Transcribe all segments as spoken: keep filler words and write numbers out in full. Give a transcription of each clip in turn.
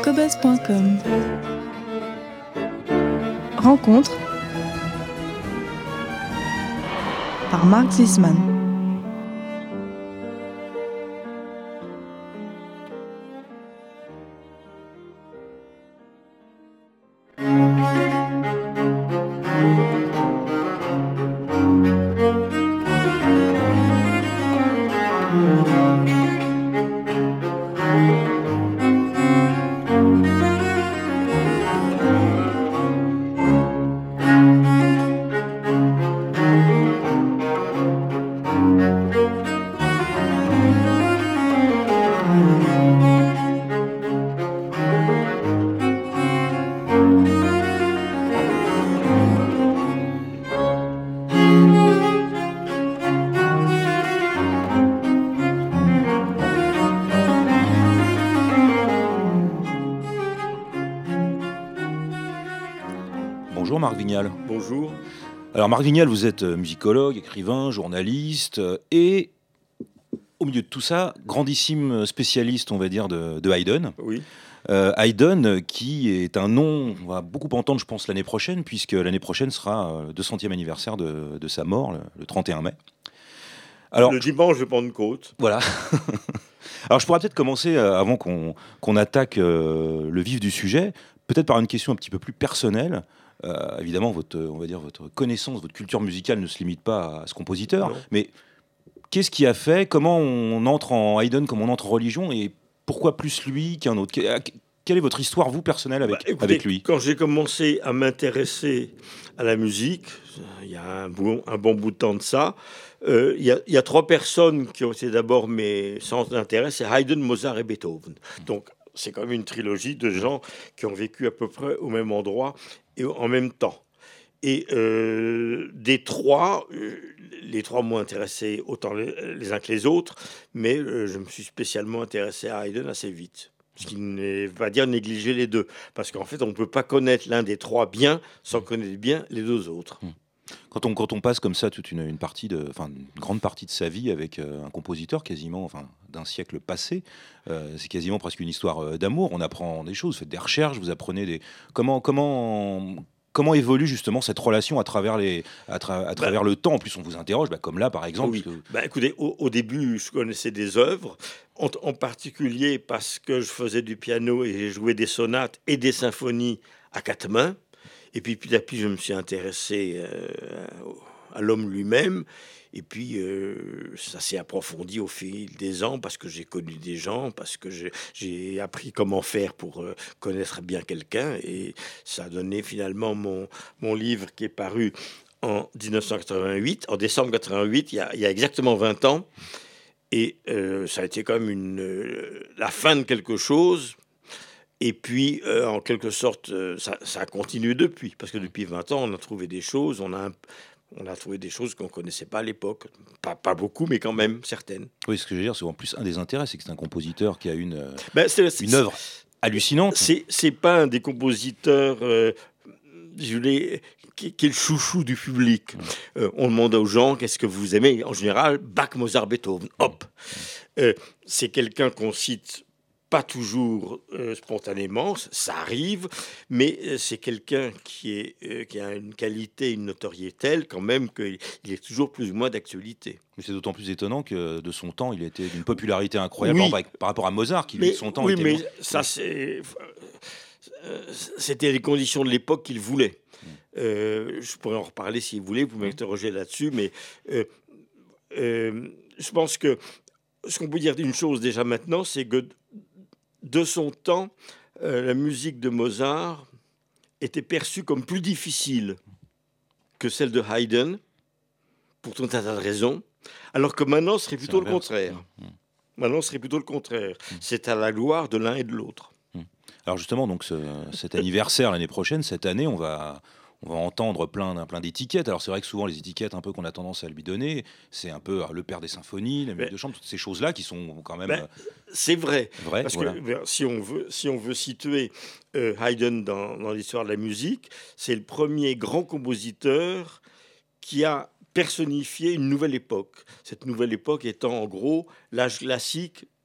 cobuzz point com. Rencontre par Marc Zisman. Bonjour Marc Vignal. Bonjour. Alors Marc Vignal, vous êtes musicologue, écrivain, journaliste et au milieu de tout ça, grandissime spécialiste, on va dire, de, de Haydn. Oui. Euh, Haydn qui est un nom, on va beaucoup entendre je pense l'année prochaine, puisque l'année prochaine sera le deux centième anniversaire de, de sa mort, le, le trente et un mai. Alors, le dimanche de Pentecôte. Voilà. Alors je pourrais peut-être commencer, euh, avant qu'on, qu'on attaque euh, le vif du sujet, peut-être par une question un petit peu plus personnelle. Euh, évidemment, votre, on va dire, votre connaissance, votre culture musicale ne se limite pas à ce compositeur, Non. mais qu'est-ce qui a fait, comment on entre en Haydn, comment on entre en religion, et pourquoi plus lui qu'un autre? Quelle est votre histoire, vous, personnelle, avec, bah, écoutez, avec lui? Quand j'ai commencé à m'intéresser à la musique, il y a un bon, un bon bout de temps de ça, euh, il, y a, il y a trois personnes qui ont été d'abord mes centres d'intérêt, c'est Haydn, Mozart et Beethoven. Donc, c'est quand même une trilogie de gens qui ont vécu à peu près au même endroit et en même temps. Et euh, des trois, euh, les trois m'ont intéressé autant les, les uns que les autres, mais euh, je me suis spécialement intéressé à Haydn assez vite. Ce qui ne veut pas dire négliger les deux. Parce qu'en fait, on ne peut pas connaître l'un des trois bien sans connaître bien les deux autres. Quand on, quand on passe comme ça toute une, une partie de, enfin, une grande partie de sa vie avec euh, un compositeur quasiment, enfin, d'un siècle passé, euh, c'est quasiment presque une histoire euh, d'amour. On apprend des choses, vous faites des recherches, vous apprenez des... Comment... comment Comment évolue justement cette relation à travers, les, à, tra- à travers bah, le temps? En plus, on vous interroge, bah, comme là, par exemple. Oui. Que... Bah, écoutez, au, au début, je connaissais des œuvres, en, en particulier parce que je faisais du piano et j'ai joué des sonates et des symphonies à quatre mains. Et puis, petit à petit, je me suis intéressé euh, à l'homme lui-même. Et puis, euh, ça s'est approfondi au fil des ans parce que j'ai connu des gens, parce que j'ai, j'ai appris comment faire pour euh, connaître bien quelqu'un. Et ça a donné finalement mon, mon livre qui est paru en dix-neuf cent quatre-vingt-huit, en décembre quatre-vingt-huit, il y a, il y a exactement vingt ans. Et euh, ça a été quand même une, euh, la fin de quelque chose. Et puis, euh, en quelque sorte, euh, ça, ça a continué depuis. Parce que depuis vingt ans, on a trouvé des choses, on a un, On a trouvé des choses qu'on ne connaissait pas à l'époque. Pas, pas beaucoup, mais quand même certaines. Oui, ce que je veux dire, c'est en plus un des intérêts, c'est que c'est un compositeur qui a une, ben, c'est, c'est, une œuvre hallucinante. C'est, c'est pas un des compositeurs, euh, je voulais, qui, qui est le chouchou du public. Mmh. Euh, on demande aux gens, qu'est-ce que vous aimez? En général, Bach, Mozart, Beethoven. Hop. Mmh. Euh, c'est quelqu'un qu'on cite pas toujours euh, spontanément, ça arrive, mais euh, c'est quelqu'un qui, est, euh, qui a une qualité, une notoriété telle quand même qu'il est toujours plus ou moins d'actualité. Mais c'est d'autant plus étonnant que de son temps, il était d'une popularité incroyable oui. par, rapport à, par rapport à Mozart, qui mais, de son temps oui, était... Oui, mais ça, c'est, euh, c'était les conditions de l'époque qu'il voulait. Mmh. Euh, je pourrais en reparler si vous voulez, vous m'interrogez là-dessus, mais euh, euh, je pense que ce qu'on peut dire d'une chose déjà maintenant, c'est que de son temps, euh, la musique de Mozart était perçue comme plus difficile que celle de Haydn, pour tout un tas de raisons, alors que maintenant, ce serait plutôt le contraire. Mmh. Maintenant, ce serait plutôt le contraire. Mmh. C'est à la gloire de l'un et de l'autre. Mmh. Alors justement, donc ce, cet anniversaire l'année prochaine, cette année, on va... On va entendre plein, plein d'étiquettes. Alors c'est vrai que souvent les étiquettes un peu qu'on a tendance à lui donner, c'est un peu le père des symphonies, la musique de chambre, toutes ces choses-là qui sont quand même... Ben, c'est vrai. vrai parce voilà. que si on veut, si on veut situer euh, Haydn dans, dans l'histoire de la musique, c'est le premier grand compositeur qui a personnifié une nouvelle époque. Cette nouvelle époque étant en gros l'âge classique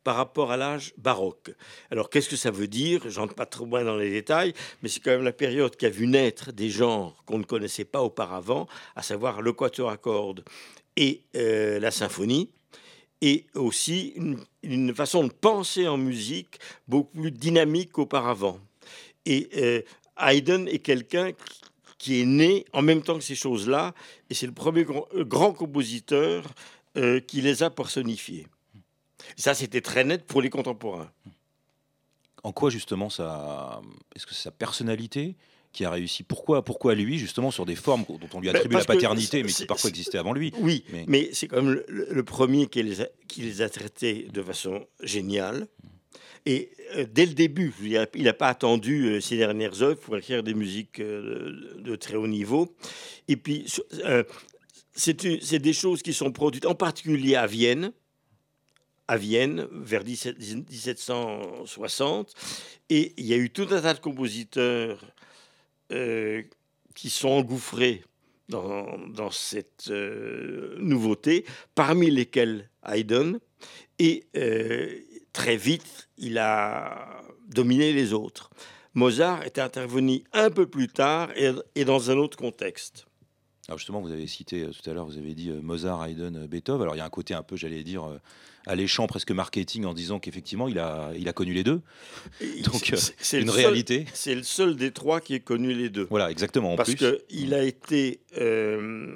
par rapport à l'âge baroque. Alors, qu'est-ce que ça veut dire? J'entre pas trop loin dans les détails, mais c'est quand même la période qui a vu naître des genres qu'on ne connaissait pas auparavant, à savoir le quatuor à cordes et euh, la symphonie, et aussi une, une façon de penser en musique beaucoup plus dynamique qu'auparavant. Et euh, Haydn est quelqu'un qui, qui est né en même temps que ces choses-là, et c'est le premier grand, euh, grand compositeur euh, qui les a personnifiés. Ça, c'était très net pour les contemporains. En quoi justement ça, est-ce que c'est sa personnalité qui a réussi? Pourquoi, pourquoi lui justement sur des formes dont on lui attribue Ben, la parce que paternité, mais c'est- qui parfois existaient avant lui? Oui, Mais- mais, c'est quand même le, le- le premier qui les, a, qui les a traités de façon géniale. Et euh, dès le début, il n'a pas attendu euh, ses dernières œuvres pour écrire des musiques euh, de, de très haut niveau. Et puis, euh, c'est une- c'est des choses qui sont produites en particulier à Vienne, à Vienne, vers dix-sept dix-sept cent soixante. Et il y a eu tout un tas de compositeurs euh, qui sont engouffrés dans, dans cette euh, nouveauté, parmi lesquels Haydn. Et euh, très vite, il a dominé les autres. Mozart est intervenu un peu plus tard et, et dans un autre contexte. Alors justement, vous avez cité euh, tout à l'heure, vous avez dit euh, Mozart, Haydn, euh, Beethoven. Alors il y a un côté un peu, j'allais dire, euh, alléchant, presque marketing, en disant qu'effectivement, il a, il a connu les deux. Et Donc euh, c'est- c'est une le seul- réalité. C'est le seul des trois qui ait connu les deux. Voilà, exactement. En Parce plus, qu'il a été euh,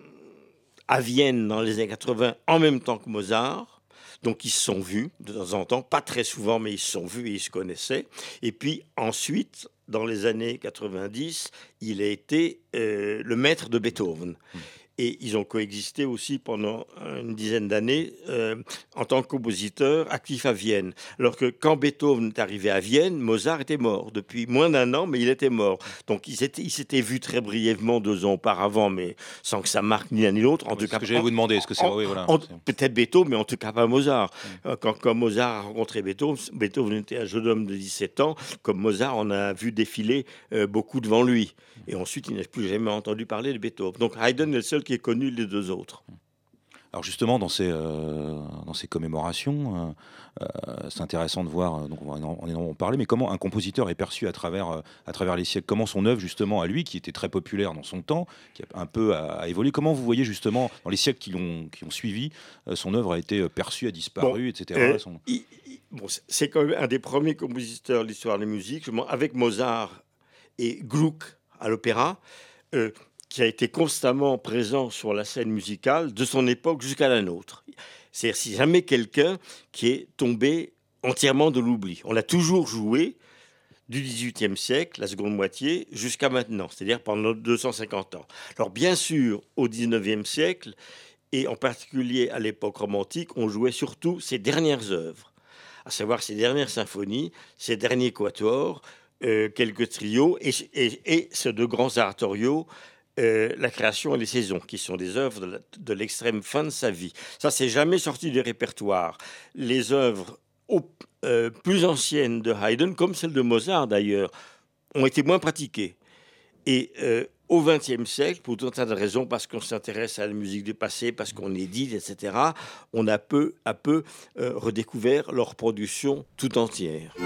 à Vienne dans les années quatre-vingts en même temps que Mozart. Donc ils se sont vus de temps en temps, pas très souvent, mais ils se sont vus et ils se connaissaient. Et puis ensuite, dans les années quatre-vingt-dix, il a été euh, le maître de Beethoven. Et ils ont coexisté aussi pendant une dizaine d'années euh, en tant que compositeur actif à Vienne. Alors que quand Beethoven est arrivé à Vienne, Mozart était mort depuis moins d'un an, mais il était mort. Donc ils s'étaient, ils s'étaient vus très brièvement deux ans auparavant, mais sans que ça marque ni l'un ni l'autre. En oui, tout c'est ce cas, que j'allais en- vous demander. Est-ce que c'est en- oui, voilà. en- c'est- peut-être Beethoven, mais en tout cas pas Mozart. Euh, Quand, quand Mozart a rencontré Beethoven, Beethoven était un jeune homme de dix-sept ans, comme Mozart en a vu défiler euh, beaucoup devant lui. Et ensuite, il n'a plus jamais entendu parler de Beethoven. Donc Haydn est le seul qui ait connu les deux autres. Alors justement, dans ces, euh, dans ces commémorations, euh, euh, c'est intéressant de voir, euh, donc on va en, on en parler, mais comment un compositeur est perçu à travers, euh, à travers les siècles, comment son œuvre justement à lui, qui était très populaire dans son temps, qui a un peu à, à évolué, comment vous voyez justement dans les siècles qui, l'ont, qui ont suivi, euh, son œuvre a été euh, perçue, a disparu, Bon, et cetera. Euh, Son- il- il- bon, c'est- c'est quand même un des premiers compositeurs de l'histoire de la musique, justement, avec Mozart et Gluck à l'opéra, euh, qui a été constamment présent sur la scène musicale de son époque jusqu'à la nôtre. C'est-à-dire, c'est jamais quelqu'un qui est tombé entièrement de l'oubli. On l'a toujours joué du dix-huitième siècle, la seconde moitié, jusqu'à maintenant, c'est-à-dire pendant deux cent cinquante ans. Alors bien sûr, au dix-neuvième siècle, et en particulier à l'époque romantique, on jouait surtout ses dernières œuvres, à savoir ses dernières symphonies, ses derniers quatuors, euh, quelques trios, et, et, et ces deux grands oratorios, euh, la création et les saisons, qui sont des œuvres de, la- de l'extrême fin de sa vie. Ça, c'est jamais sorti du répertoire. Les œuvres au- euh, plus anciennes de Haydn, comme celles de Mozart d'ailleurs, ont été moins pratiquées. Et euh, au XXe siècle, pour tout un tas de raisons, parce qu'on s'intéresse à la musique du passé, parce qu'on édite, et cetera, on a peu à peu euh, redécouvert leur production tout entière.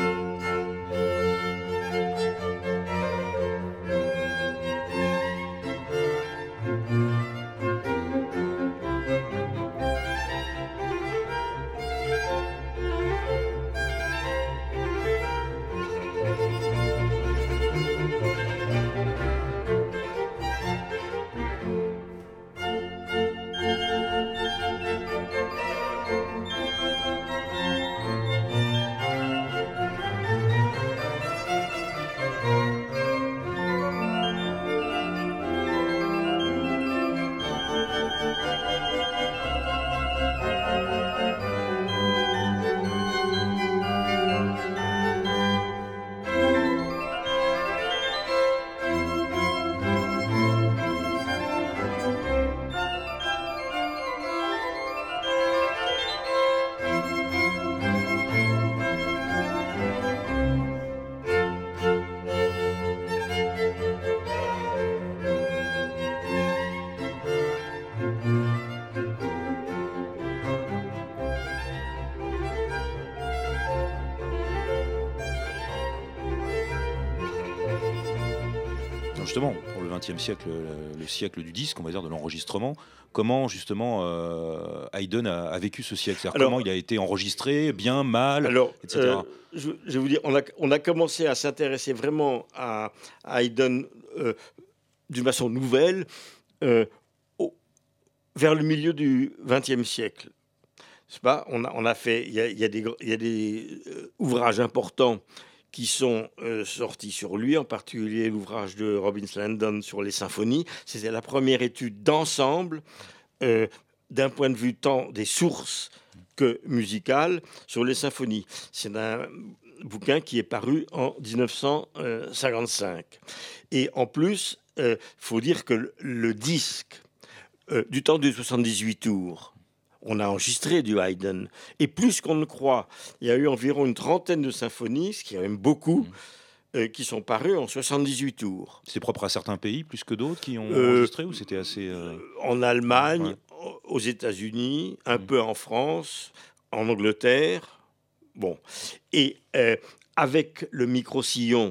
justement, pour le vingtième siècle, le, le siècle du disque, on va dire, de l'enregistrement, comment justement euh, Haydn a, a vécu ce siècle? C'est-à-dire Alors, comment il a été enregistré, bien, mal, alors et cetera. euh, je, je vais vous dire, on a, on a commencé à s'intéresser vraiment à, à Haydn euh, d'une façon nouvelle euh, au- vers le milieu du vingtième siècle. C'est pas, on a, on a fait, il y a, il y a des, gr- il y a des euh, ouvrages importants qui sont euh, sortis sur lui, en particulier l'ouvrage de Robin Landon sur les symphonies. C'était la première étude d'ensemble, euh, d'un point de vue tant des sources que musicales, sur les symphonies. C'est un bouquin qui est paru en dix-neuf cent cinquante-cinq. Et en plus, il euh, faut dire que le, le disque euh, du temps de soixante-dix-huit tours, on a enregistré du Haydn. Et plus qu'on ne croit, il y a eu environ une trentaine de symphonies, ce qui est quand même beaucoup, euh, qui sont parues en soixante-dix-huit tours. C'est propre à certains pays plus que d'autres qui ont Euh, enregistré ou c'était assez... euh, En Allemagne, ouais. aux États-Unis, un Mm. peu en France, en Angleterre. Bon. Et euh, avec le micro-sillon,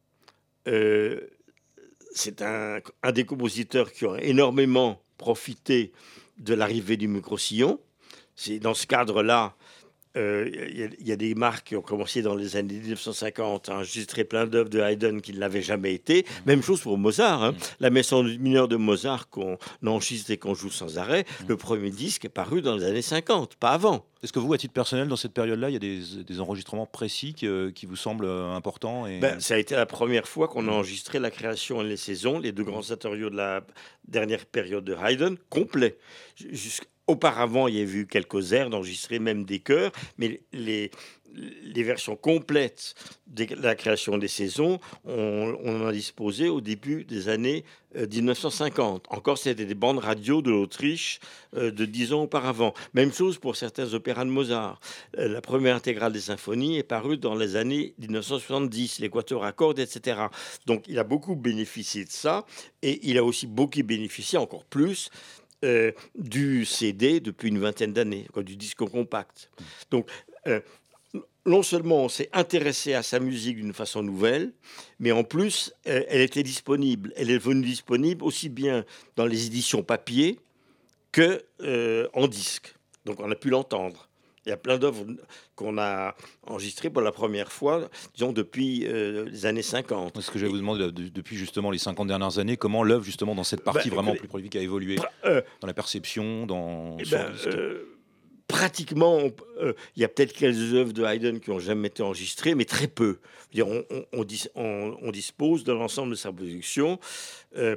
euh, c'est un, un des compositeurs qui ont énormément profité de l'arrivée du micro-sillon. C'est dans ce cadre-là, euh, il y, a- il y a des marques qui ont commencé dans les années mille neuf cent cinquante à enregistrer plein d'œuvres de Haydn qui ne l'avaient jamais été. Même chose pour Mozart. Hein. Mm. La maison mineure de Mozart qu'on enregistre et qu'on joue sans arrêt, Mm. le premier disque est paru dans les années cinquante, pas avant. Est-ce que vous, à titre personnel, dans cette période-là, il y a des, des enregistrements précis qui, euh, qui vous semblent euh, importants et... Ben, ça a été la première fois qu'on a Mm. enregistré la création et les saisons, les deux grands oratorios de la dernière période de Haydn, complets. Jusqu'- Auparavant, il y avait eu quelques airs d'enregistrer, même des chœurs, mais les, les versions complètes de la création des saisons, on, on en a disposé au début des années euh, mille neuf cent cinquante. Encore, c'était des bandes radio de l'Autriche euh, de dix ans auparavant. Même chose pour certains opéras de Mozart. Euh, la première intégrale des symphonies est parue dans les années mille neuf cent soixante-dix, les quatuors à cordes, et cetera. Donc, il a beaucoup bénéficié de ça, et il a aussi beaucoup bénéficié, encore plus, euh, du C D depuis une vingtaine d'années, quoi, du disque compact. Donc, euh, non seulement on s'est intéressé à sa musique d'une façon nouvelle, mais en plus, euh, elle était disponible. Elle est devenue disponible aussi bien dans les éditions papier que euh, en disque. Donc, on a pu l'entendre. Il y a plein d'œuvres qu'on a enregistrées pour la première fois, disons, depuis euh, les années cinquante. Ce que je vais vous demander de- de- depuis justement les cinquante dernières années, comment l'œuvre justement dans cette partie Ben, vraiment écoutez, plus prolifique a évolué Euh, dans la perception, dans eh sur ben, le disque. euh, pratiquement, on- euh, il y a peut-être quelques œuvres de Haydn qui n'ont jamais été enregistrées, mais très peu. Je veux dire, on, on- on dis- on- on dispose de l'ensemble de sa production. Euh,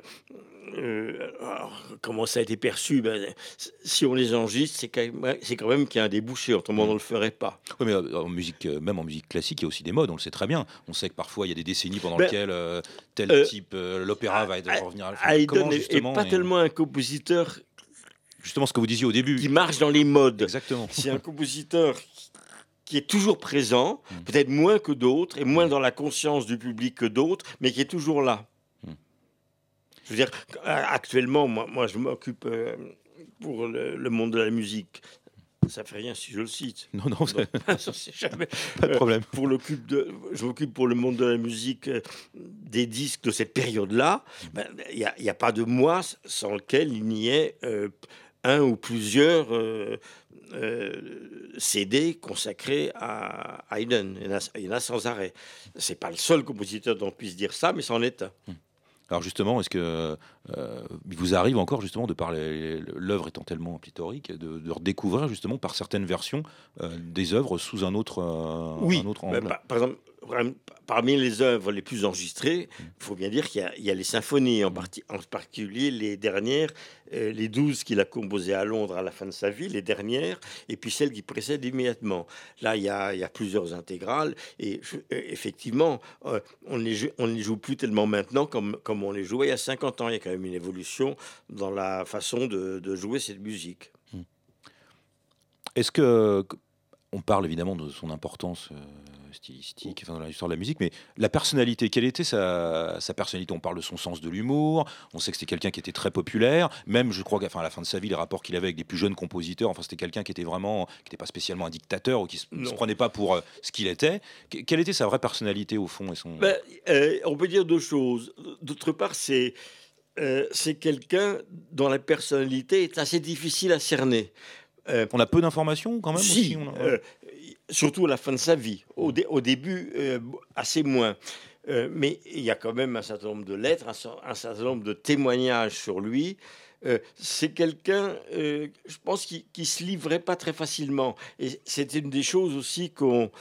euh, alors, comment ça a été perçu? Ben, si on les enregistre, c'est quand même, c'est quand même qu'il y a un débouché, autrement on ne le ferait pas. Oui, mais euh, en musique, euh, même en musique classique, il y a aussi des modes, on le sait très bien. On sait que parfois il y a des décennies pendant Ben, lesquelles euh, tel euh, type, euh, l'opéra va être, Ha- revenir à la fin. Haydn Comment n'est est justement, pas et- tellement un compositeur justement ce que vous disiez au début. qui marche dans les modes. Exactement. C'est un compositeur qui- qui est toujours présent, Mm. peut-être moins que d'autres, et moins Mm. dans la conscience du public que d'autres, mais qui est toujours là. Mm. Je veux dire, actuellement, moi, moi je m'occupe euh, pour le, le monde de la musique. Ça fait rien si je le cite. Non, non, c'est- Donc, ça, c'est jamais. pas de Euh, problème. pour l'occupe de, je m'occupe pour le monde de la musique euh, des disques de cette période-là. Ben, Il n'y a, a pas de mois sans lequel il n'y ait euh, un ou plusieurs euh, euh, C D consacrés à Haydn. Il y en a, il y en a sans arrêt. C'est pas le seul compositeur dont on puisse dire ça, mais c'en est un. Alors justement, est-ce que euh, il vous arrive encore justement de parler l'œuvre étant tellement pléthorique, de, de redécouvrir justement par certaines versions euh, des œuvres sous un autre, euh, Oui, un autre ben, angle. par, par exemple, vraiment, parmi les œuvres les plus enregistrées, il faut bien dire qu'il y a, il y a les symphonies, en, partie, en particulier les dernières, euh, les douze qu'il a composées à Londres à la fin de sa vie, les dernières, et puis celles qui précèdent immédiatement. Là, il y a, il y a plusieurs intégrales, et je- euh, effectivement, euh, on ne les, joue- on ne les joue plus tellement maintenant comme, comme on les jouait il y a cinquante ans. Il y a quand même une évolution dans la façon de, de jouer cette musique. Est-ce que on parle évidemment de son importance euh, stylistique, enfin, dans l'histoire de la musique, mais la personnalité, quelle était sa, sa personnalité? On parle de son sens de l'humour, on sait que c'était quelqu'un qui était très populaire, même je crois qu'à enfin, à la fin de sa vie, les rapports qu'il avait avec des plus jeunes compositeurs, enfin, c'était quelqu'un qui était vraiment, qui n'était pas spécialement un dictateur ou qui ne se, se prenait pas pour euh, ce qu'il était. Que- quelle était sa vraie personnalité au fond et son... Ben, euh, on peut dire deux choses. D'autre part, c'est euh, c'est quelqu'un dont la personnalité est assez difficile à cerner. Euh, On a peu d'informations quand même si, aussi, on a- euh, surtout à la fin de sa vie. Au, dé- au début, euh, assez moins. Euh, mais il y a quand même un certain nombre de lettres, un, cer- un certain nombre de témoignages sur lui. Euh, c'est quelqu'un, euh, je pense, qui, qui se livrait pas très facilement. Et c'était une des choses aussi qu'on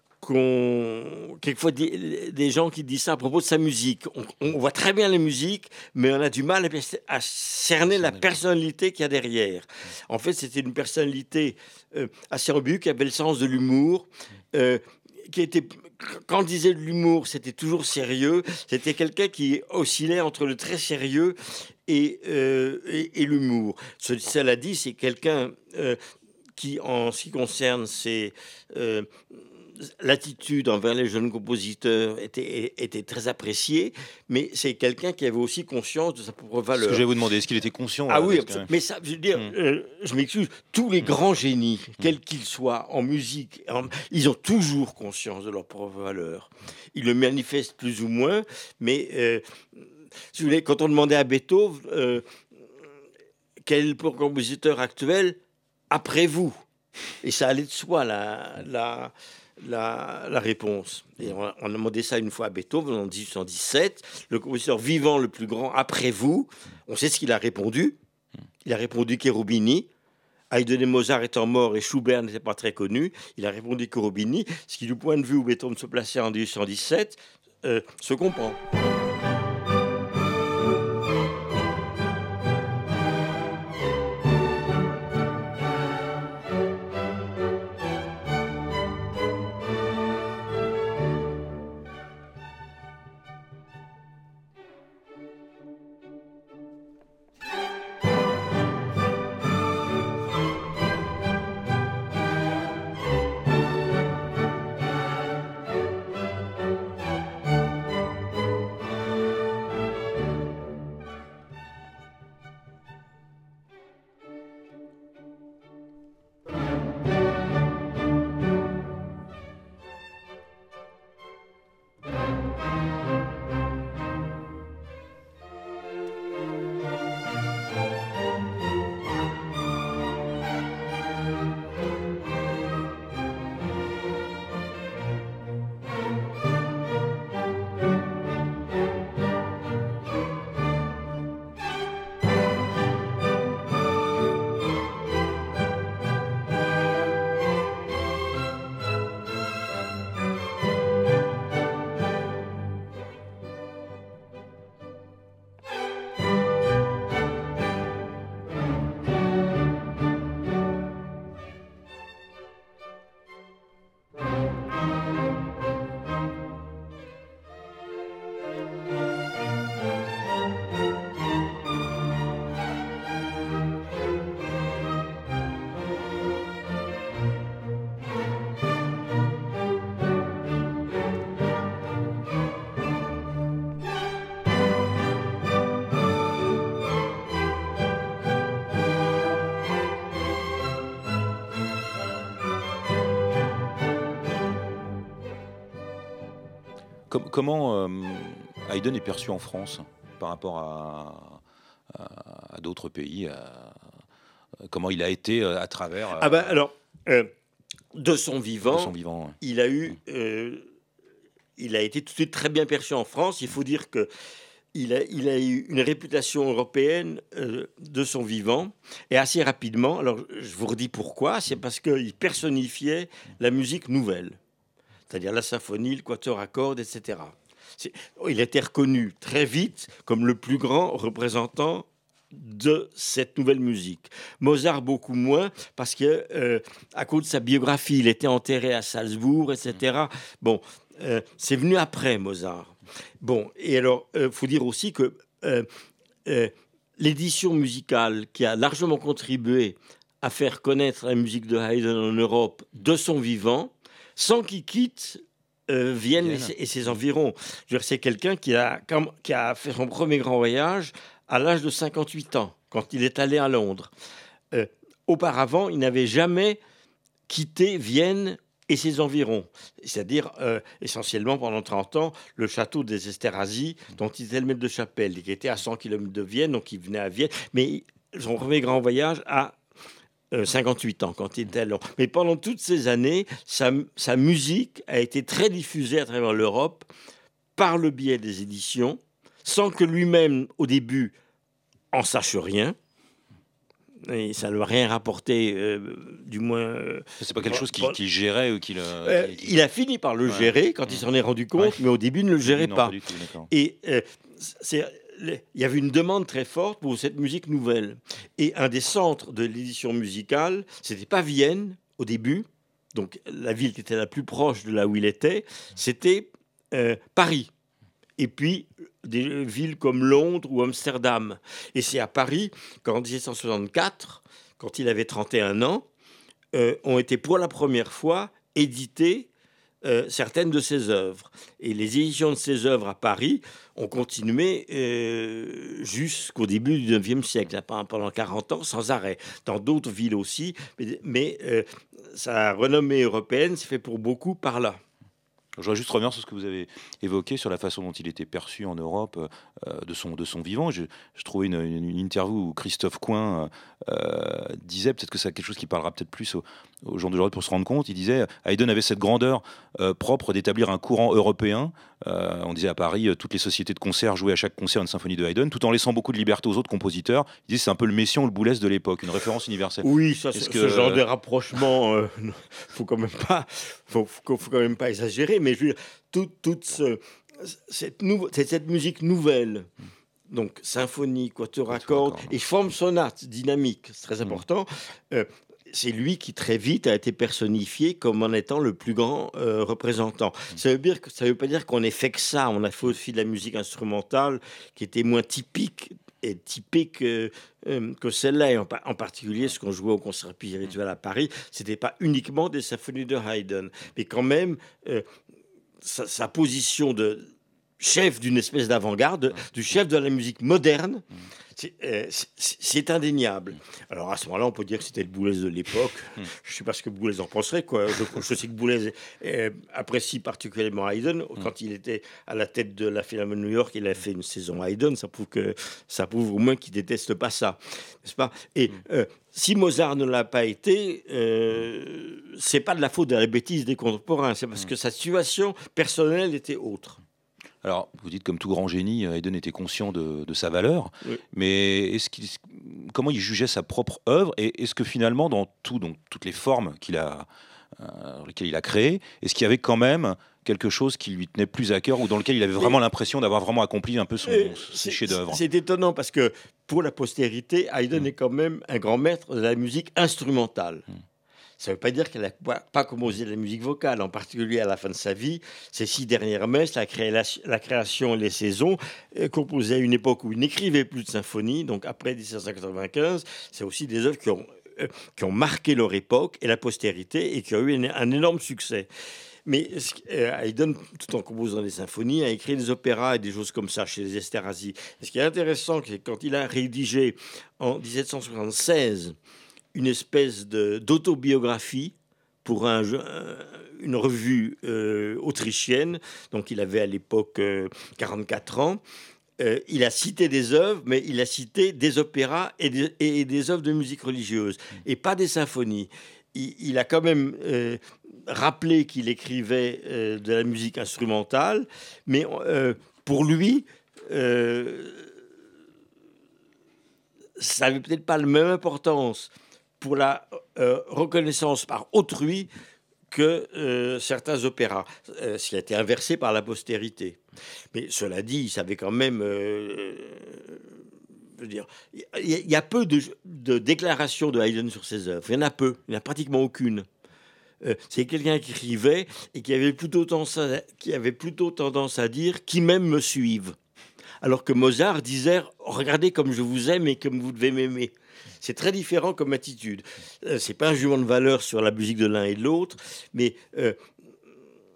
qu'on quelquefois des, des gens qui disent ça à propos de sa musique. On, on voit très bien la musique, mais on a du mal à, à cerner la personnalité qu'il y a derrière. En fait, c'était une personnalité euh, assez ambiguë, qui avait le sens de l'humour, euh, qui était, quand on disait de l'humour, c'était toujours sérieux. C'était quelqu'un qui oscillait entre le très sérieux et, euh, et, et l'humour. Ce, cela dit, c'est quelqu'un euh, qui, en ce qui concerne ses... Euh, l'attitude envers les jeunes compositeurs était, était très appréciée, mais c'est quelqu'un qui avait aussi conscience de sa propre Ce que valeur. je vais vous demander, est-ce qu'il était conscient Ah là, oui, parce que- mais ça, je veux dire, Mm. euh, je m'excuse, tous les Mm. grands génies, quels qu'ils soient, en musique, en- ils ont toujours conscience de leur propre valeur. Ils le manifestent plus ou moins, mais euh, si vous voulez, quand on demandait à Beethoven euh, quel est le compositeur actuel après vous, et ça allait de soi, la, la, la, la réponse. Et on, a- on a demandé ça une fois à Beethoven en dix-huit cent dix-sept, le compositeur vivant le plus grand après vous. On sait ce qu'il a répondu. Il a répondu Cherubini. Haydn et Mozart étant morts et Schubert n'était pas très connu, il a répondu Cherubini, ce qui, du point de vue où Beethoven se plaçait en dix-huit cent dix-sept, euh, se comprend. Com- comment euh, Haydn est perçu en France par rapport à, à- à d'autres pays à- comment il a été euh, à travers euh, Ah ben alors, euh, de son de vivant, son vivant. Ouais. il a eu, euh, il a été tout de suite très bien perçu en France. Il faut dire que il a, il a eu une réputation européenne euh, de son vivant et assez rapidement. Alors, je vous redis pourquoi. C'est parce qu'il personnifiait la musique nouvelle, c'est-à-dire la symphonie, le quatuor à cordes, et cetera. C'est- il a été reconnu très vite comme le plus grand représentant de cette nouvelle musique. Mozart beaucoup moins, parce que euh, à cause de sa biographie, il était enterré à Salzbourg, et cetera. Bon, euh, c'est venu après Mozart. Bon, et alors, il faut dire aussi que euh, euh, l'édition musicale qui a largement contribué à faire connaître la musique de Haydn en Europe de son vivant, sans qu'il quitte euh, Vienne et Vienne. ses, et ses environs. Je veux dire, c'est quelqu'un qui a, comme- qui a fait son premier grand voyage à l'âge de cinquante-huit ans, quand il est allé à Londres. Euh, auparavant, il n'avait jamais quitté Vienne et ses environs, c'est-à-dire euh, essentiellement pendant trente ans, le château des Esterházy, dont il était le maître de chapelle, et qui était à cent kilomètres de Vienne, donc il venait à Vienne. Mais son premier grand voyage à euh, cinquante-huit ans, quand il était à Londres. Mais pendant toutes ces années, sa, sa musique a été très diffusée à travers l'Europe par le biais des éditions, sans que lui-même, au début, en sache rien. Et ça ne lui a rien rapporté, euh, du moins. euh, C'est pas quelque chose qu'il Bon, qu'il gérait ou qu'il. euh, qu'il- qu'il- il a fini par le Ouais. gérer quand il s'en est rendu compte, Ouais. mais au début, il ne le gérait Non, pas. du tout, d'accord. Et euh, c'est- il y avait une demande très forte pour cette musique nouvelle. Et un des centres de l'édition musicale, c'était pas Vienne au début, donc la ville qui était la plus proche de là où il était, c'était euh, Paris. Et puis des villes comme Londres ou Amsterdam. Et c'est à Paris qu'en dix-sept cent soixante-quatre, quand il avait trente et un ans, euh, ont été pour la première fois éditées euh, certaines de ses œuvres. Et les éditions de ses œuvres à Paris ont continué euh, jusqu'au début du neuvième siècle, pendant quarante ans, sans arrêt. Dans d'autres villes aussi, mais, mais euh, sa renommée européenne s'est fait pour beaucoup par là. Je voudrais juste revenir sur ce que vous avez évoqué, sur la façon dont il était perçu en Europe euh, de, son, de son vivant. Je, je trouvais une, une, une interview où Christophe Coin euh, disait, peut-être que c'est quelque chose qui parlera peut-être plus aux, aux gens d'aujourd'hui pour se rendre compte, il disait Haydn avait cette grandeur euh, propre d'établir un courant européen. Euh, on disait à Paris, euh, toutes les sociétés de concert jouaient à chaque concert une symphonie de Haydn, tout en laissant beaucoup de liberté aux autres compositeurs. Il disait c'est un peu le Messiaen ou le Boulez de l'époque, une référence universelle. Oui, ça, Est-ce ce, que- ce genre de rapprochement, euh, faut quand même pas, faut, faut, faut quand même pas exagérer. Mais je veux dire, toute, toute ce- cette, nouveau- cette, cette musique nouvelle, donc symphonie, quatuor à cordes cordes. et forme sonate dynamique, c'est très important. Euh, c'est lui qui très vite a été personnifié comme en étant le plus grand euh, représentant. Ça veut dire que ça veut pas dire qu'on ait fait que ça. On a fait aussi de la musique instrumentale qui était moins typique et typique euh, euh, que celle-là, et en, pa- en particulier ce qu'on jouait au concert spirituel à Paris, c'était pas uniquement des symphonies de Haydn, mais quand même euh, sa, sa position de chef d'une espèce d'avant-garde, du chef de la musique moderne, c'est, euh, c'est- c'est indéniable. Alors à ce moment-là, on peut dire que c'était le Boulez de l'époque. Je ne sais pas ce que Boulez en penserait, quoi. Je, je sais que Boulez euh, apprécie particulièrement Haydn. Quand il était à la tête de la Philharmonie de New York, il a fait une saison Haydn. Ça prouve que ça prouve au moins qu'il déteste pas ça, n'est-ce pas? Et euh, si Mozart ne l'a pas été, euh, c'est pas de la faute de la bêtise des contemporains. C'est parce que sa situation personnelle était autre. Alors, vous dites comme tout grand génie, Haydn était conscient de, de sa valeur, Oui. mais est-ce qu'il, comment il jugeait sa propre œuvre et est-ce que finalement, dans tout, donc, toutes les formes qu'il a, euh, lesquelles il a créées, est-ce qu'il y avait quand même quelque chose qui lui tenait plus à cœur ou dans lequel il avait vraiment l'impression d'avoir vraiment accompli un peu son, Euh, ses c'est- chefs-d'œuvre? C'est étonnant parce que pour la postérité, Haydn est quand même un grand maître de la musique instrumentale. Ça ne veut pas dire qu'elle n'a pas, pas composé de la musique vocale, en particulier à la fin de sa vie. Ses six dernières messes, la, créa- la création et les saisons, euh, composées à une époque où il n'écrivait plus de symphonies, donc après dix-sept cent quatre-vingt-quinze, c'est aussi des œuvres qui ont, euh, qui ont marqué leur époque et la postérité et qui ont eu un, un énorme succès. Mais euh, Haydn, tout en composant des symphonies, a écrit des opéras et des choses comme ça chez les Esterházy. Et ce qui est intéressant, c'est que quand il a rédigé en dix-sept cent soixante-seize une espèce de- d'autobiographie pour un, jeu- un- une revue euh, autrichienne, donc il avait à l'époque euh, quarante-quatre ans, euh, il a cité des œuvres, mais il a cité des opéras et des, et des œuvres de musique religieuse, et pas des symphonies. Il, il a quand même euh, rappelé qu'il écrivait euh, de la musique instrumentale, mais euh, pour lui, euh, ça n'avait peut-être pas la même importance pour la euh, reconnaissance par autrui que euh, certains opéras, euh, ce qui a été inversé par la postérité. Mais cela dit, il savait quand même... euh, je veux dire, il y, a- il y a peu de, de déclarations de Haydn sur ses œuvres. Il y en a peu, il n'y en a pratiquement aucune. Euh, c'est quelqu'un qui écrivait et qui avait, plutôt tendance à, qui avait plutôt tendance à dire « qui m'aime me suive ». Alors que Mozart disait « regardez comme je vous aime et comme vous devez m'aimer ». C'est très différent comme attitude. Euh, c'est pas un jugement de valeur sur la musique de l'un et de l'autre, mais euh,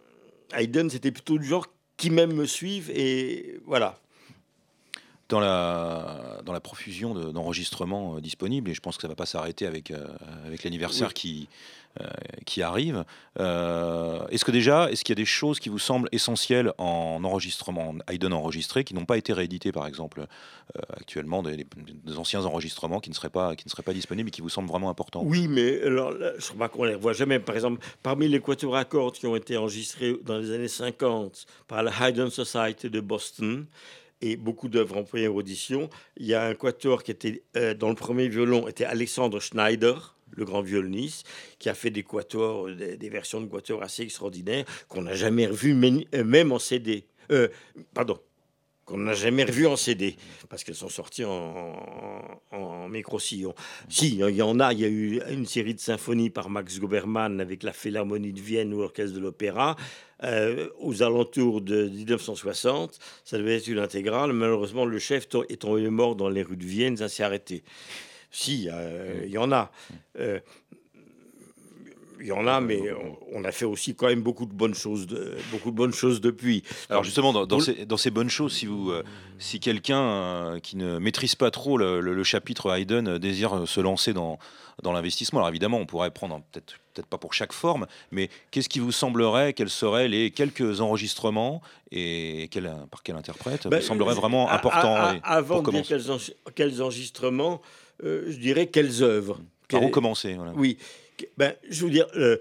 Haydn, c'était plutôt du genre qui même me suivent et voilà. Dans la, dans la profusion de, d'enregistrements euh, disponibles, et je pense que ça ne va pas s'arrêter avec, euh, avec l'anniversaire Oui. qui, euh, qui arrive, euh, est-ce que déjà, est-ce qu'il y a des choses qui vous semblent essentielles en enregistrement, en Haydn enregistré, qui n'ont pas été rééditées, par exemple, euh, actuellement, des, des anciens enregistrements qui ne, seraient pas, qui ne seraient pas disponibles et qui vous semblent vraiment importants? Oui, mais alors, là, je crois qu'on ne les revoit jamais. Par exemple, parmi les quatuors à cordes qui ont été enregistrés dans les années cinquante par la Haydn Society de Boston, et beaucoup d'œuvres en première audition, il y a un quatuor qui était, euh, dans le premier violon, était Alexandre Schneider, le grand violoniste, qui a fait des quatuors, des, des versions de quatuors assez extraordinaires qu'on n'a jamais revues, même en C D. Euh, pardon, qu'on n'a jamais revues en C D, parce qu'elles sont sorties en, en, en micro-sillon. Si, il y en a, il y a eu une série de symphonies par Max Gobermann avec la Philharmonie de Vienne ou l'Orchestre de l'Opéra, euh, aux alentours de dix-neuf cent soixante. Ça devait être une intégrale. Malheureusement, le chef est tombé mort dans les rues de Vienne, ça s'est arrêté. Si, euh, il y en a. Euh, Il y en a, mais on a fait aussi quand même beaucoup de bonnes choses, de, beaucoup de bonnes choses depuis. Alors justement, dans, dans, ces, dans ces bonnes choses, si, vous, euh, si quelqu'un euh, qui ne maîtrise pas trop le, le, le chapitre Haydn euh, désire se lancer dans, dans l'investissement, alors évidemment, on pourrait prendre, peut-être peut-être pas pour chaque forme, mais qu'est-ce qui vous semblerait, quels seraient les quelques enregistrements et quel, par quel interprète ben, vous semblerait vraiment important à, à, à, Avant pour de dire quels, en, quels enregistrements, euh, je dirais quelles œuvres. Par où commencer, voilà. Oui. Ben, je veux dire, le,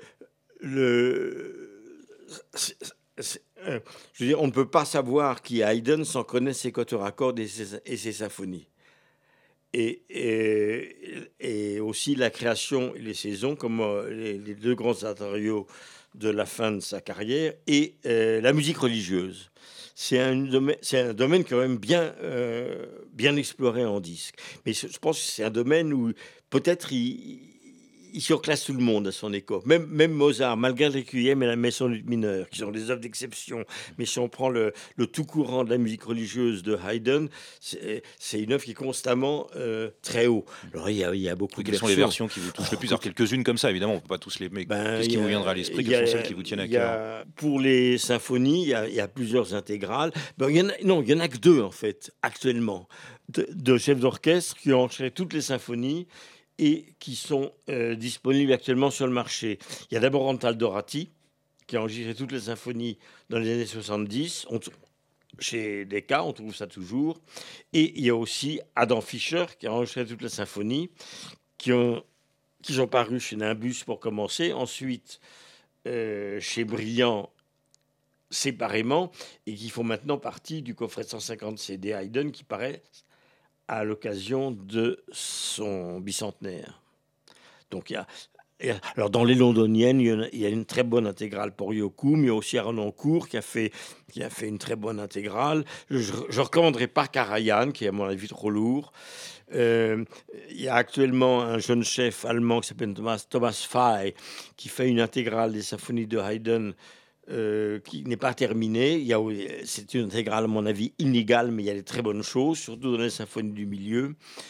le c'est, c'est, euh, je veux dire, on ne peut pas savoir qui est Haydn sans connaître ses quatuors à cordes et ses, et ses symphonies. Et, et, et aussi la création et les saisons, comme euh, les, les deux grands matériaux de la fin de sa carrière, et euh, la musique religieuse. C'est un domaine, c'est un domaine quand même bien, euh, bien exploré en disque. Mais je pense que c'est un domaine où peut-être il... il surclasse tout le monde à son époque. Même, même Mozart, malgré le requiem et la messe en lutte mineure, qui sont des œuvres d'exception. Mais si on prend le, le tout courant de la musique religieuse de Haydn, c'est, c'est une œuvre qui est constamment euh, très haut. Alors il y a, il y a beaucoup oui, de quelles versions. sont les versions qui vous touchent le plus? Alors quelques-unes comme ça, évidemment, on ne peut pas tous les... Mais ben, qu'est-ce qui a, vous viendra à l'esprit? Quelles sont celles qui vous tiennent à cœur? Pour les symphonies, il y, a, il y a plusieurs intégrales. Ben, il y en a, non, il n'y en a que deux, en fait, actuellement, de, de chefs d'orchestre qui ont enregistré toutes les symphonies et qui sont euh, disponibles actuellement sur le marché. Il y a d'abord Antal Dorati, qui a enregistré toutes les symphonies dans les années soixante-dix. On, chez Decca, on trouve ça toujours. Et il y a aussi Adam Fischer, qui a enregistré toutes les symphonies, qui ont, qui sont parues chez Nimbus pour commencer. Ensuite, euh, chez Brillant, séparément, et qui font maintenant partie du coffret de cent cinquante C D Haydn, qui paraît à l'occasion de son bicentenaire. Donc, il y a, il y a, alors dans les londoniennes, il y, a, il y a une très bonne intégrale pour Yokoum. Il y a aussi Arnoncourt qui a fait, qui a fait une très bonne intégrale. Je ne recommanderais pas Karajan, qui est à mon avis trop lourd. Euh, il y a actuellement un jeune chef allemand qui s'appelle Thomas, Thomas Fay, qui fait une intégrale des symphonies de Haydn, Euh, qui n'est pas terminé. Il y a, c'est une intégrale, à mon avis, inégale, mais il y a des très bonnes choses, surtout dans les symphonies du milieu.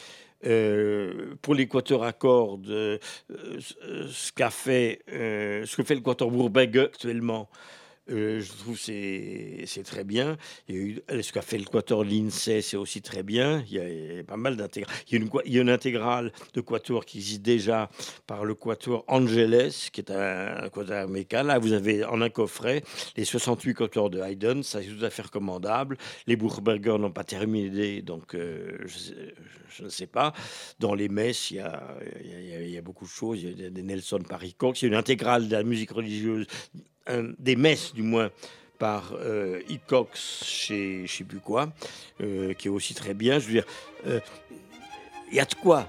Euh, pour les quatuors à cordes, euh, ce, qu'a fait, euh, ce que fait le quatuor Bourbegue actuellement, euh, je trouve que c'est, c'est très bien. Il y a eu, ce qu'a fait le quatuor Lindsay, c'est aussi très bien. Il y a, il y a pas mal d'intégrales. Il y a une, il y a une intégrale de quatuor qui existe déjà par le quatuor Angeles, qui est un, un quatuor américain. Là, vous avez en un coffret les soixante-huit quatuors de Haydn. Ça, c'est tout à fait recommandable. Les Buchberger n'ont pas terminé, donc euh, je, je ne sais pas. Dans les messes, il y a, il y a, il y a beaucoup de choses. Il y a des Nelson Paris Cox. Il y a une intégrale de la musique religieuse, un, des messes du moins, par euh, Hickox chez je ne sais plus quoi, euh, qui est aussi très bien. Je veux dire, il euh, y a de quoi.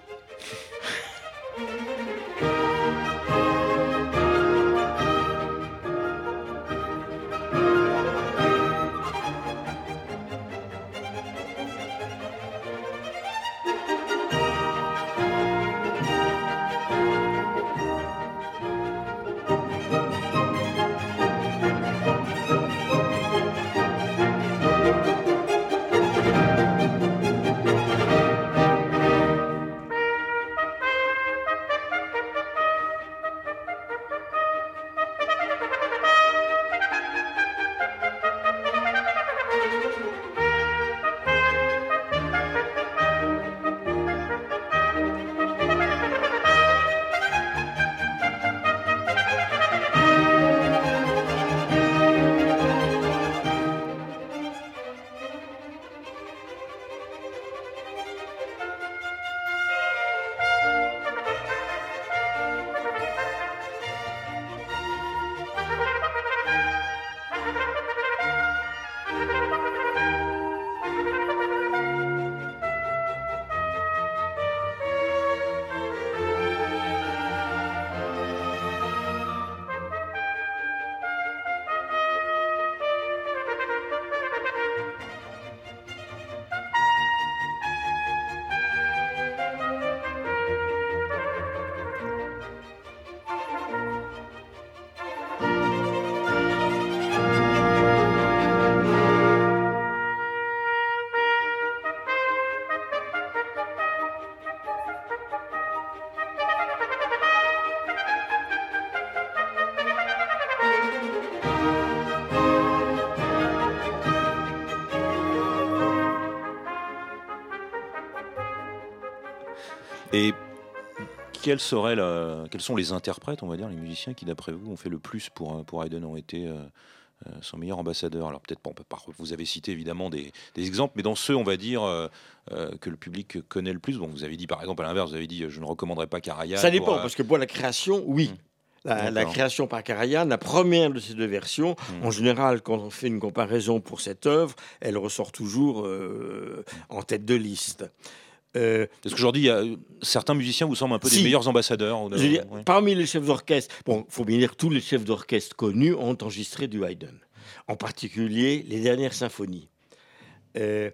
Et quels, seraient la... quels sont les interprètes, on va dire, les musiciens qui, d'après vous, ont fait le plus pour, pour Haydn, ont été euh, euh, son meilleur ambassadeur? Alors peut-être pas, on peut pas, vous avez cité évidemment des, des exemples, mais dans ceux, on va dire, euh, euh, que le public connaît le plus. Bon, vous avez dit, par exemple, à l'inverse, vous avez dit, je ne recommanderais pas Karajan. Ça dépend, pour, euh... parce que pour la création, oui. Mmh. La, la création par Karajan, la première de ces deux versions, mmh. en général, quand on fait une comparaison pour cette œuvre, elle ressort toujours euh, en tête de liste. Euh, Parce qu'aujourd'hui, il y a certains musiciens vous semblent un peu si, des meilleurs ambassadeurs. De, je veux dire, ouais. Parmi les chefs d'orchestre, bon, il faut bien dire que tous les chefs d'orchestre connus ont enregistré du Haydn, en particulier les dernières symphonies. Euh,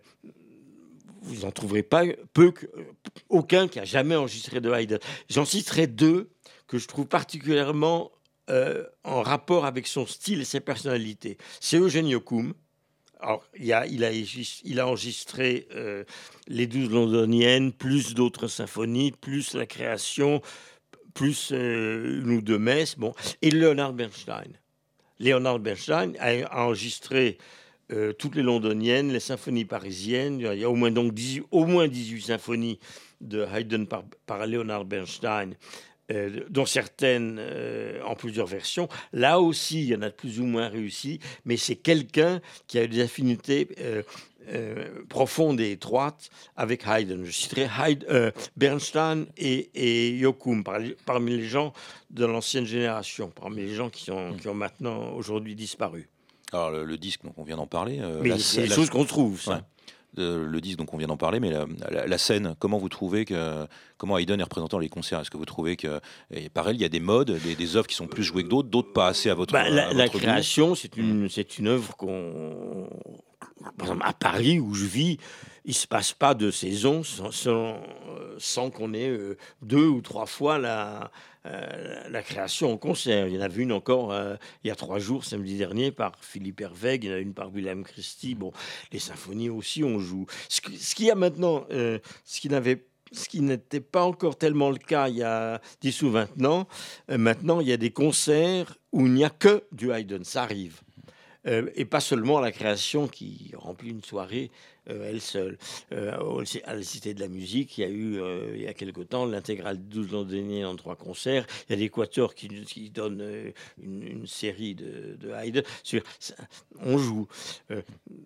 vous n'en trouverez pas peu, que, aucun qui a jamais enregistré de Haydn. J'en citerai deux que je trouve particulièrement euh, en rapport avec son style et ses personnalités. C'est Eugène Yocum. Alors, il a, il a, il a enregistré euh, les douze londoniennes, plus d'autres symphonies, plus la création, plus euh, une ou deux messes. Bon. Et Leonard Bernstein. Leonard Bernstein a enregistré euh, toutes les londoniennes, les symphonies parisiennes. Il y a au moins, donc dix-huit, au moins dix-huit symphonies de Haydn par, par Leonard Bernstein. Euh, dont certaines euh, en plusieurs versions. Là aussi, il y en a de plus ou moins réussi, mais c'est quelqu'un qui a eu des affinités euh, euh, profondes et étroites avec Haydn. Je citerai Haydn, euh, Bernstein et, et Yocum, par, parmi les gens de l'ancienne génération, parmi les gens qui ont, qui ont maintenant aujourd'hui disparu. Alors, le, le disque, donc on vient d'en parler. Euh, mais c'est des choses qu'on trouve, ça. Ouais. De, le disque, donc on vient d'en parler, mais la, la, la scène, comment vous trouvez que comment Haydn est représenté dans les concerts? Est-ce que vous trouvez que, et pareil, il y a des modes, des, des œuvres qui sont plus jouées que d'autres, d'autres pas assez à votre, bah, la, à votre la goût? création, c'est une, c'est une œuvre qu'on, par exemple, à Paris où je vis, il se passe pas de saison sans, sans, sans qu'on ait euh, deux ou trois fois la Euh, la création en concert. Il y en a vu une encore euh, il y a trois jours, samedi dernier, par Philippe Hervègue. Il y en a une par William Christie. Bon, les symphonies aussi, on joue. Ce, que, ce qu'il y a maintenant, euh, ce qui n'avait ce qui n'était pas encore tellement le cas il y a dix ou vingt ans, euh, maintenant, il y a des concerts où il n'y a que du Haydn. Ça arrive. Euh, et pas seulement la création qui remplit une soirée euh, elle seule. Euh, à la Cité de la Musique, il y a eu, euh, il y a quelque temps, l'intégrale de douze londoniennes en trois concerts. Il y a l'Équateur qui, qui donne euh, une, une série de, de Haydn. Sur, ça, on joue. Euh,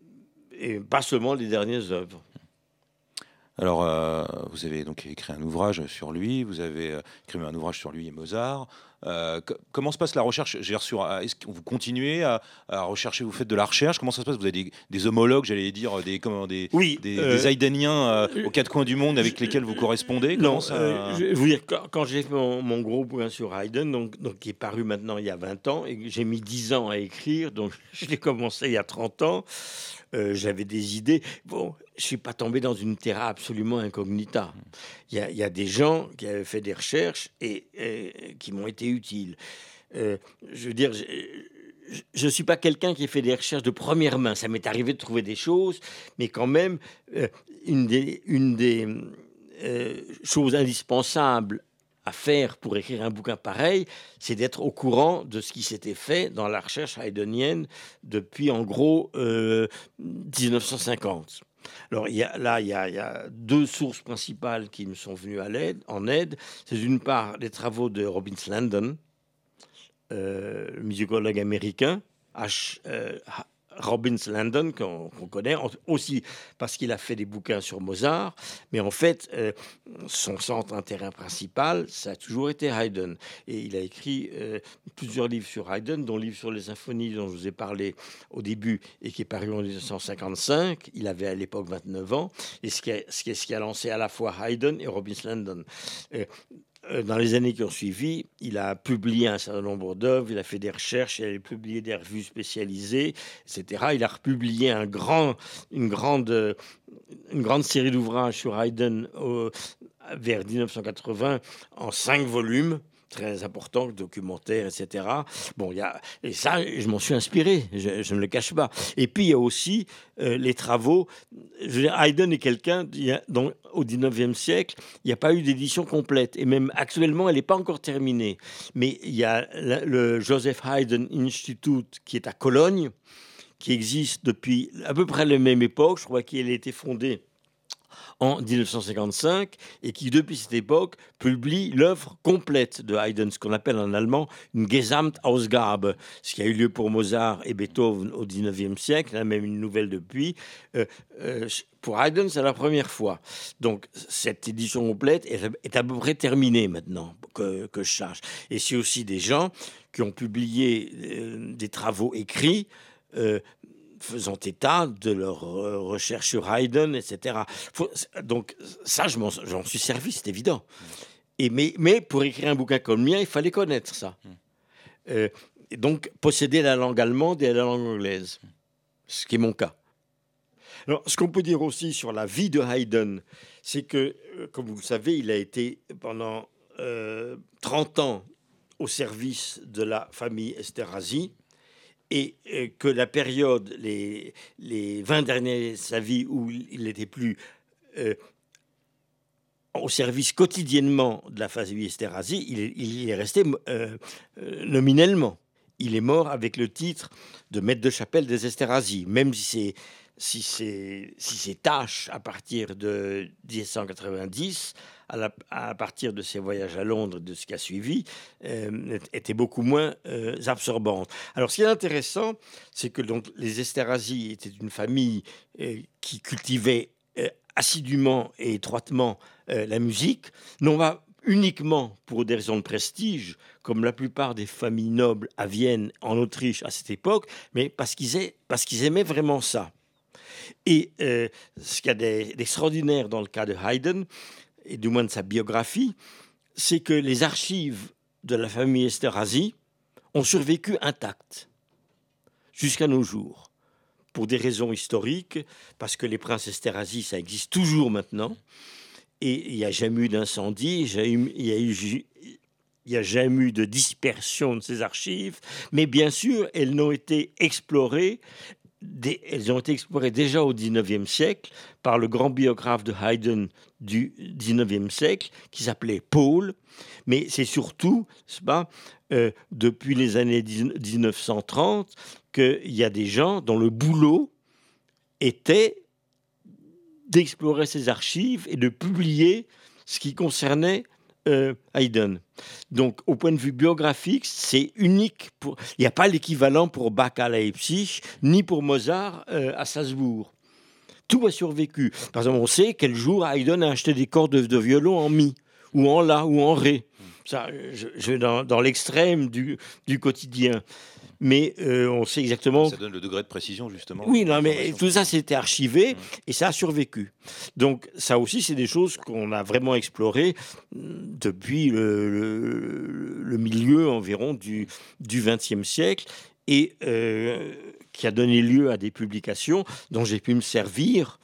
et pas seulement les dernières œuvres. Alors, euh, vous avez donc écrit un ouvrage sur lui, vous avez euh, écrit un ouvrage sur lui et Mozart. Euh, c- comment se passe la recherche? J'ai reçu, euh, est-ce que vous continuez à, à rechercher? Vous faites de la recherche? Comment ça se passe? Vous avez des, des homologues, j'allais dire, des, comment, des, oui, des, euh, des Haydniens euh, aux quatre coins du monde avec lesquels vous correspondez? Comment non, ça... euh, je vais vous dire, quand, quand j'ai fait mon, mon gros bouquin sur Haydn, donc, donc, qui est paru maintenant il y a vingt ans, et que j'ai mis dix ans à écrire, donc je l'ai commencé il y a trente ans, euh, j'avais des idées. Bon, je ne suis pas tombé dans une terra absolument incognita. Il y a, il y a des gens qui avaient fait des recherches et, et qui m'ont été utiles. Euh, je veux dire, je ne suis pas quelqu'un qui a fait des recherches de première main. Ça m'est arrivé de trouver des choses, mais quand même, euh, une des, une des euh, choses indispensables à faire pour écrire un bouquin pareil, c'est d'être au courant de ce qui s'était fait dans la recherche haydnienne depuis, en gros, euh, dix-neuf cent cinquante. Alors, il y a, là, il y, a, il y a deux sources principales qui me sont venues à l'aide, en aide. C'est d'une part les travaux de Robin Landon, euh, le musicologue américain, H, euh, Robin Landon, qu'on, qu'on connaît, aussi parce qu'il a fait des bouquins sur Mozart, mais en fait, euh, son centre d'intérêt principal, ça a toujours été Haydn. Et il a écrit euh, plusieurs livres sur Haydn, dont le livre sur les symphonies dont je vous ai parlé au début et qui est paru en dix-neuf cent cinquante-cinq. Il avait à l'époque vingt-neuf ans, et ce qui a, ce qui a, ce qui a lancé à la fois Haydn et Robin Landon. Euh, Dans les années qui ont suivi, il a publié un certain nombre d'œuvres, il a fait des recherches, il a publié des revues spécialisées, et cetera. Il a republié un grand, une, grande, une grande série d'ouvrages sur Haydn euh, vers dix-neuf cent quatre-vingts en cinq volumes. Très important, documentaire, et cetera. Bon, il y a, et ça, je m'en suis inspiré, je, je ne le cache pas. Et puis, il y a aussi euh, les travaux. Je veux dire, Haydn est quelqu'un, dont, au dix-neuvième siècle, il n'y a pas eu d'édition complète. Et même actuellement, elle n'est pas encore terminée. Mais il y a le, le Joseph Haydn Institute qui est à Cologne, qui existe depuis à peu près la même époque. Je crois qu'il a été fondé en dix-neuf cent cinquante-cinq et qui, depuis cette époque, publie l'œuvre complète de Haydn, ce qu'on appelle en allemand une Gesamtausgabe, ce qui a eu lieu pour Mozart et Beethoven au dix-neuvième siècle, il y en a même une nouvelle depuis. Euh, euh, pour Haydn, c'est la première fois. Donc, cette édition complète est, est à peu près terminée maintenant, que, que je sache. Et c'est aussi des gens qui ont publié euh, des travaux écrits euh, faisant état de leurs euh, recherches sur Haydn, et cetera. Faut, donc, ça, je m'en, j'en suis servi, c'est évident. Et mais, mais pour écrire un bouquin comme le mien, il fallait connaître ça. Euh, et donc, posséder la langue allemande et la langue anglaise, ce qui est mon cas. Alors, ce qu'on peut dire aussi sur la vie de Haydn, c'est que, euh, comme vous le savez, il a été pendant euh, trente ans au service de la famille Esterházy, et euh, que la période, les, les vingt dernières années de sa vie où il n'était plus euh, au service quotidiennement de la famille Esterházy, il, il est resté euh, euh, nominellement. Il est mort avec le titre de maître de chapelle des Esterházy, même si c'est si ses si ses tâches à partir de dix-sept cent quatre-vingt-dix, à, la, à partir de ses voyages à Londres, de ce qui a suivi, euh, étaient beaucoup moins euh, absorbantes. Alors, ce qui est intéressant, c'est que donc les Esterházy étaient une famille euh, qui cultivait euh, assidûment et étroitement euh, la musique, non pas uniquement pour des raisons de prestige, comme la plupart des familles nobles à Vienne, en Autriche, à cette époque, mais parce qu'ils, aient, parce qu'ils aimaient vraiment ça. Et euh, ce qu'il y a d'extraordinaire dans le cas de Haydn, et du moins de sa biographie, c'est que les archives de la famille Esterházy ont survécu intactes jusqu'à nos jours, pour des raisons historiques, parce que les princes Esterházy, ça existe toujours maintenant, et il n'y a jamais eu d'incendie, il n'y a eu... Il n'y a jamais eu de dispersion de ces archives, mais bien sûr, elles n'ont été explorées. Des, elles ont été explorées déjà au dix-neuvième siècle par le grand biographe de Haydn du dix-neuvième siècle qui s'appelait Paul, mais c'est surtout, c'est pas, euh, depuis les années dix-neuf cent trente qu'il y a des gens dont le boulot était d'explorer ces archives et de publier ce qui concernait euh, Haydn. Donc, au point de vue biographique, c'est unique. Pour... Il n'y a pas l'équivalent pour Bach à Leipzig, ni pour Mozart euh, à Salzbourg. Tout a survécu. Par exemple, on sait quel jour Haydn a acheté des cordes de, de violon en mi, ou en la, ou en ré. Ça, je, je vais dans, dans l'extrême du, du quotidien. Mais euh, on sait exactement... Ça donne le degré de précision, justement. Oui, non, mais tout ça, c'était archivé mmh. et ça a survécu. Donc, ça aussi, c'est des choses qu'on a vraiment explorées depuis le, le, le milieu environ du, du vingtième siècle et euh, qui a donné lieu à des publications dont j'ai pu me servir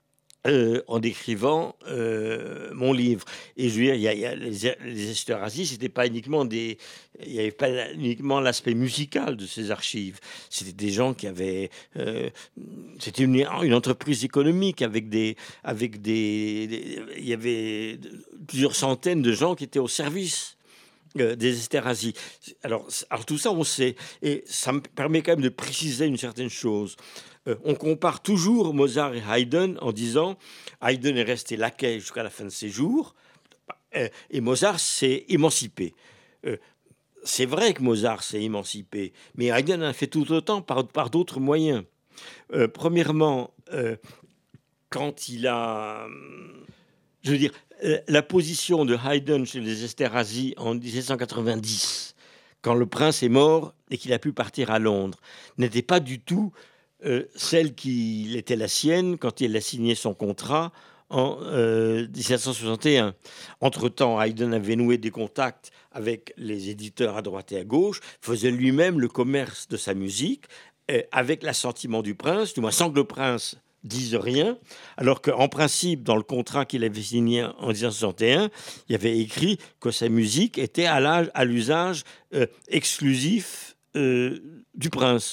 Euh, en décrivant euh, mon livre. Et je veux dire, il y a, il y a les, les Esterházy, c'était pas uniquement des, il n'y avait pas uniquement l'aspect musical de ces archives. C'était des gens qui avaient, euh, c'était une, une entreprise économique avec des, avec des, des, il y avait plusieurs centaines de gens qui étaient au service Euh, des Esterházy. Alors, alors tout ça, on sait. Et ça me permet quand même de préciser une certaine chose. Euh, on compare toujours Mozart et Haydn en disant Haydn est resté laquais jusqu'à la fin de ses jours euh, et Mozart s'est émancipé. Euh, c'est vrai que Mozart s'est émancipé, mais Haydn a fait tout autant par, par d'autres moyens. Euh, premièrement, euh, quand il a... Je veux dire, la position de Haydn chez les Esterházy en dix-sept cent quatre-vingt-dix, quand le prince est mort et qu'il a pu partir à Londres, n'était pas du tout euh, celle qui était la sienne quand il a signé son contrat en euh, dix-sept cent soixante et un. Entre-temps, Haydn avait noué des contacts avec les éditeurs à droite et à gauche, faisait lui-même le commerce de sa musique euh, avec l'assentiment du prince, du moins sans que le prince disent rien, alors qu'en principe, dans le contrat qu'il avait signé en dix-neuf cent soixante et un, il y avait écrit que sa musique était à, l'âge, à l'usage euh, exclusif euh, du prince.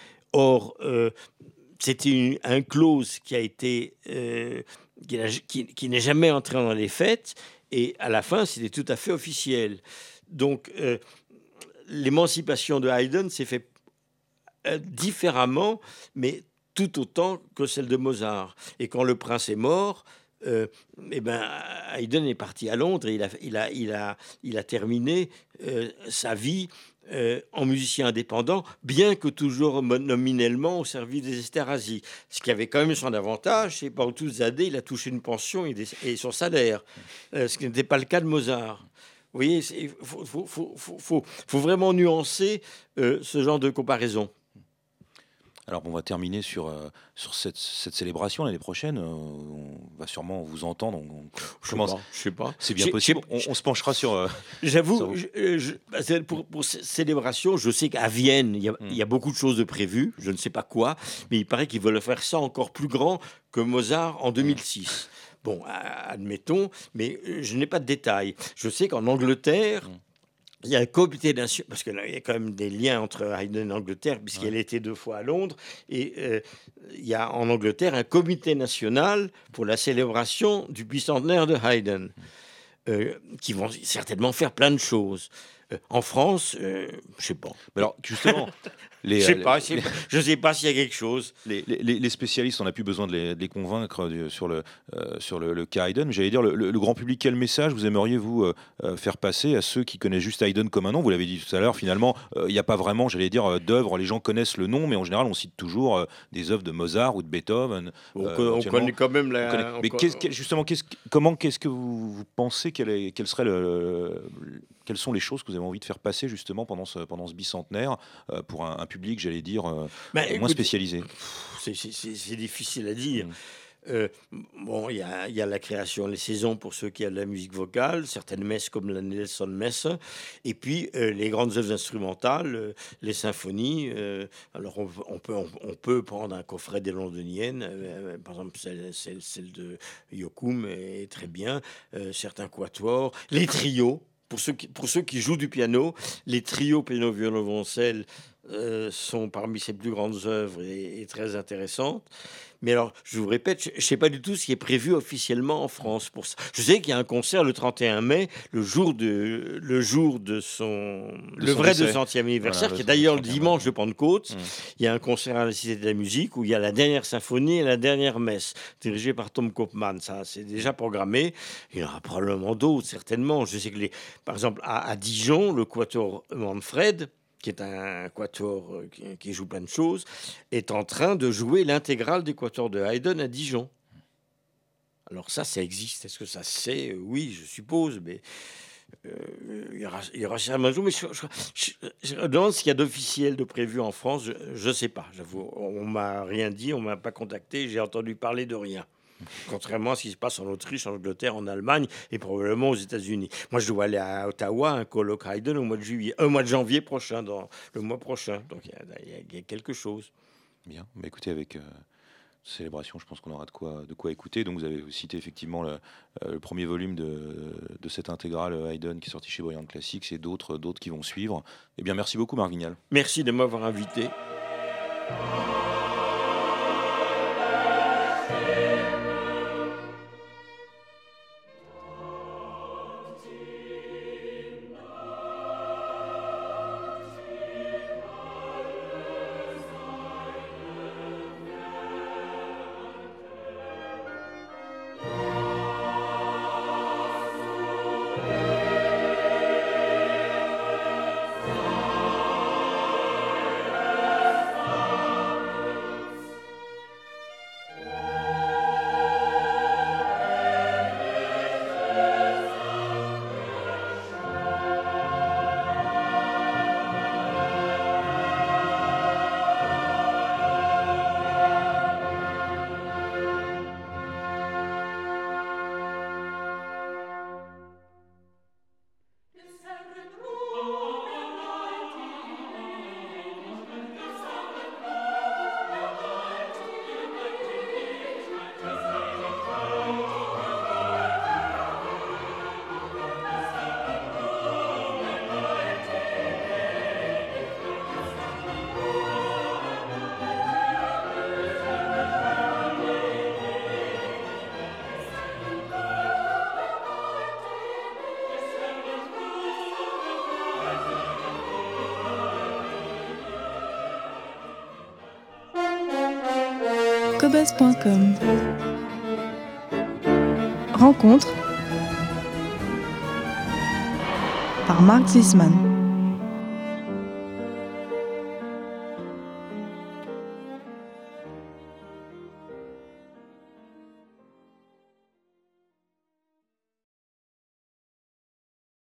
Or, euh, c'était une, un clause qui a été euh, qui, qui, qui n'est jamais entré dans les faits, et à la fin, c'était tout à fait officiel. Donc, euh, l'émancipation de Haydn s'est faite euh, différemment, mais tout autant que celle de Mozart. Et quand le prince est mort, euh, eh ben, Haydn est parti à Londres et il a, il a, il a, il a terminé euh, sa vie euh, en musicien indépendant, bien que toujours nominellement au service des Esterházy. Ce qui avait quand même son avantage, c'est que pendant toutes les années, il a touché une pension et, des, et son salaire, euh, ce qui n'était pas le cas de Mozart. Vous voyez, il faut, faut, faut, faut, faut, faut vraiment nuancer euh, ce genre de comparaison. Alors, on va terminer sur, euh, sur cette, cette célébration l'année prochaine. Euh, on va sûrement vous entendre. On, on je commence. sais pas. Je sais pas. C'est bien possible. On, on se penchera sur. Euh, J'avoue, sur... je, je, pour, pour cette célébration, je sais qu'à Vienne, il y, a, mm. il y a beaucoup de choses de prévues. Je ne sais pas quoi, mais il paraît qu'ils veulent faire ça encore plus grand que Mozart en deux mille six. Mm. Bon, admettons, mais je n'ai pas de détails. Je sais qu'en Angleterre. Mm. Il y a un comité national, parce qu'il y a quand même des liens entre Haydn et Angleterre, puisqu'elle ouais. était deux fois à Londres. Et euh, il y a en Angleterre un comité national pour la célébration du bicentenaire de Haydn, euh, qui vont certainement faire plein de choses. Euh, en France, euh, je ne sais pas. Mais alors, justement, les, je ne sais pas, les, je sais pas s'il y a quelque chose. Les, les, les spécialistes, on n'a plus besoin de les, de les convaincre du, sur le, euh, sur le, le cas Haydn. J'allais dire, le, le, le grand public, quel message vous aimeriez vous euh, faire passer à ceux qui connaissent juste Haydn comme un nom? Vous l'avez dit tout à l'heure, finalement, il euh, n'y a pas vraiment, j'allais dire, euh, d'œuvres. Les gens connaissent le nom, mais en général, on cite toujours euh, des œuvres de Mozart ou de Beethoven. Euh, on, on connaît quand même la... Connaît. Mais on... qu'est-ce, justement, qu'est-ce, comment, qu'est-ce que vous, vous pensez quel, est, quel serait le, le, quelles sont les choses que vous avez envie de faire passer justement pendant ce, pendant ce bicentenaire euh, pour un, un public, j'allais dire, euh, bah, moins écoute, spécialisé? c'est, c'est, c'est difficile à dire. Mmh. Euh, bon, il y, y a la création, les saisons pour ceux qui ont de la musique vocale, certaines messes comme la Nelson Messe, et puis euh, les grandes œuvres instrumentales, euh, les symphonies. Euh, alors on, on, peut, on, on peut prendre un coffret des Londoniennes, euh, par exemple celle, celle, celle de Yokum est très bien, euh, certains quatuors, les trios. Pour ceux, qui, pour ceux qui jouent du piano, les trios piano, violon, violoncelle euh, sont parmi ses plus grandes œuvres et, et très intéressantes. Mais alors, je vous répète, je ne sais pas du tout ce qui est prévu officiellement en France pour ça. Je sais qu'il y a un concert le trente et un mai, le jour de, le jour de son... De le son vrai deux centième anniversaire, voilà, qui est d'ailleurs le dimanche de Pentecôte. Mmh. Il y a un concert à la Cité de la Musique où il y a la dernière symphonie et la dernière messe, dirigée par Tom Kaufmann. Ça, c'est déjà programmé. Il y en aura probablement d'autres, certainement. Je sais que, les, par exemple, à, à Dijon, le quatuor Manfred, qui est un quatuor qui, qui joue plein de choses, est en train de jouer l'intégrale du quatuor de Haydn à Dijon. Alors ça, ça existe. Est-ce que ça se sait? Oui, je suppose, mais euh, il y aura, il y aura certainement un jour. Mais je, je, je, je me demande ce qu'il y a d'officiel, de prévu en France. Je ne sais pas, j'avoue. On m'a rien dit, on m'a pas contacté, j'ai entendu parler de rien. Contrairement à ce qui se passe en Autriche, en Angleterre, en Allemagne et probablement aux États-Unis. Moi, je dois aller à Ottawa, un colloque Haydn au mois de juillet, un mois de janvier prochain, dans le mois prochain. Donc, il y, y, y a quelque chose. Bien. Bah, écoutez, avec euh, célébration, je pense qu'on aura de quoi, de quoi écouter. Donc, vous avez cité effectivement le, euh, le premier volume de, de cette intégrale Haydn qui est sorti chez Brilliant Classics et d'autres, d'autres qui vont suivre. Eh bien, merci beaucoup, Marc Vignal. Merci de m'avoir invité. cobuzz point com Rencontre par Marc Zisman.